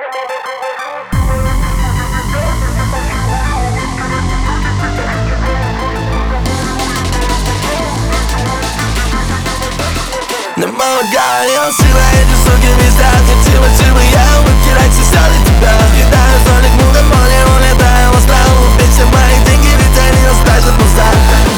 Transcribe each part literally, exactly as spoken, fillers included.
Не помогаю, сила эти суки места. Хотела, чтобы я выкидать все для тебя. Кидаю зоник, много моли, улетаю в астрал. Убить все мои деньги, ведь они останутся назад.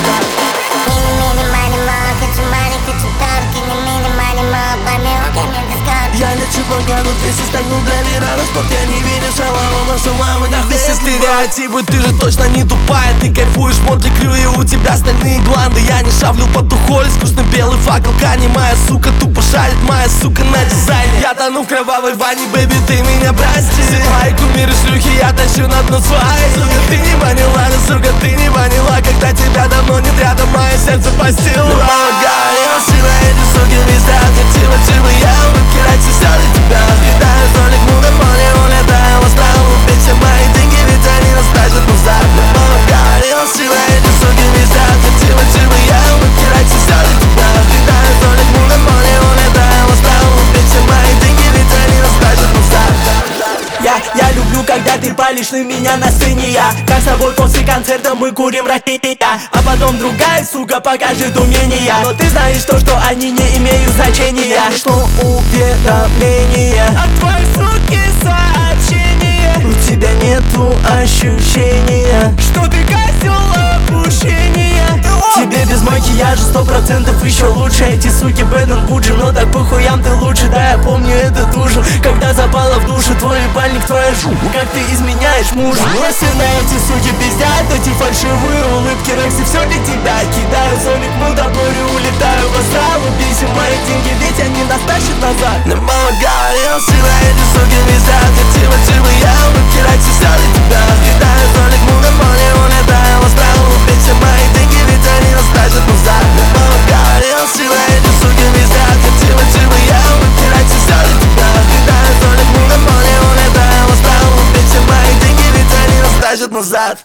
Я лечу по году, ты состоянул для мира. Но спорт я не верю, шалава, наша мама. Нахуй все стереотипы, ты же точно не тупая. Ты кайфуешь, Мотли Крю, и у тебя стальные гланды. Я не шавлю по тухоле, скучный белый факел. Кани, моя сука, тупо шарит, моя сука на дизайне. Я тону в кровавой ванне, бэби, ты меня прости. Мои кумиры шлюхи, я тащу на дно свои. Сука, ты не поняла, ну сука, ты не поняла. Когда тебя давно нет рядом, мое сердце постело. Помогаю, сила эти суки места. Хотела, чтобы я выкидать все для тебя. Кидаю зоник, много моли, улетаю в астрал. Убить все мои деньги, ведь они останутся назад. Помогаю, сила эти суки места. Хотела, чтобы я выкидать все для тебя. Кидаю зоник, много моли, улетаю в астрал. Убить все мои деньги, ведь они останутся назад. Я, я люблю, когда ты палишь на меня на сцене. Я как с тобой после концерта мы курим ракеты. А потом другая сука покажет умения. Но ты знаешь то, что они не имеют значения. Пришло уведомление от твоей суки сообщение. У тебя нету ощущения, что ты козел опущения. Тебе без макияжа сто процентов еще лучше. Эти суки Бэден Буджи, но так по хуям ты лучше. Да, я помню этот ужин, когда запала в душу твой ебальник, твоя жу. Как ты изменяешь мужу. Если на эти суки пиздят, эти фальшивые улыбки, Рекси, все для тебя. Кидаю зоник, мы до моря, улетаю в астрал. Убейся мои деньги, ведь они нас тащат назад. Не помогаю, сила эти суки места. Хотела, чтобы я выкидать все для тебя. Кидаю зоник, много моли, улетаю в астрал. Убить все мои деньги, ведь они останутся назад. Не помогаю, сила эти суки места. Хотела, чтобы я выкидать все для тебя. Кидаю зоник, много моли, улетаю в астрал. Убить все мои деньги, ведь они останутся назад.